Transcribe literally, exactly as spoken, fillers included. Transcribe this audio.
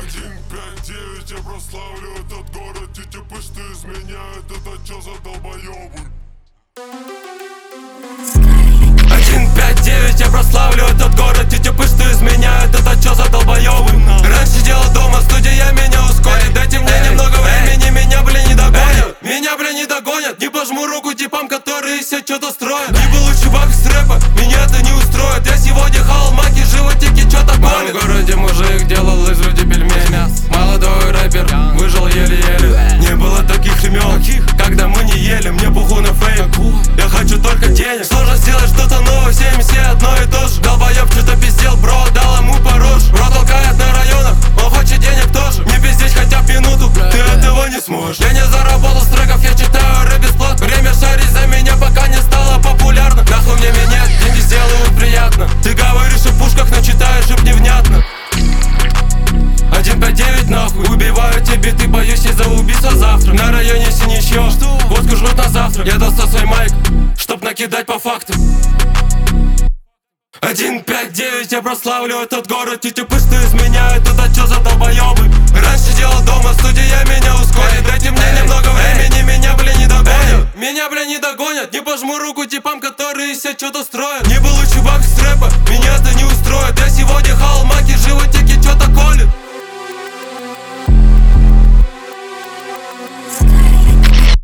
Один пять девять, я прославлю этот город. Эти пышты изменяют, это чё за долбоёбы? Один пять девять, я прославлю этот город. Эти пышты изменяют, это чё за долбоёбы? Раньше сидела дома, студия меня ускорит. Дайте мне немного времени, меня, блин, не догонят. Меня, блин, не догонят. Не пожму руку типам, которые все что-то строят. Не был чувак из рэпа, меня это не устроит. Я сегодня хавал маки, животики что-то гонят. В городе мужик делал из груди пельмени. Молодой рэпер выжил еле-еле. Не было таких имен, когда мы не ели. Мне похуй на фейк, я хочу только денег. Сложно сделать что-то новое, всем все одно и то же. Долбоёб что-то пиздел, бро, дал ему по рожь. Бро толкает на районах, он хочет денег тоже. Не пиздеть хотя бы минуту, ты этого не сможешь. Я не заработал с треков, я читаю рэп бесплатно. Время шарить за меня, пока не стало популярно. Нахуй мне меня, деньги сделают приятно. Ты говоришь о пушках, но читаешь рэп невнятно. Один пять девять нахуй, убиваю тебе, ты боюсь из-за убийства завтра. На районе синячьё, водку жрут на завтрак. Я достал свой майк, чтоб накидать по факту. Один пять девять, я прославлю этот город. Эти пышты изменяют, это чё за долбоёбы? Раньше делал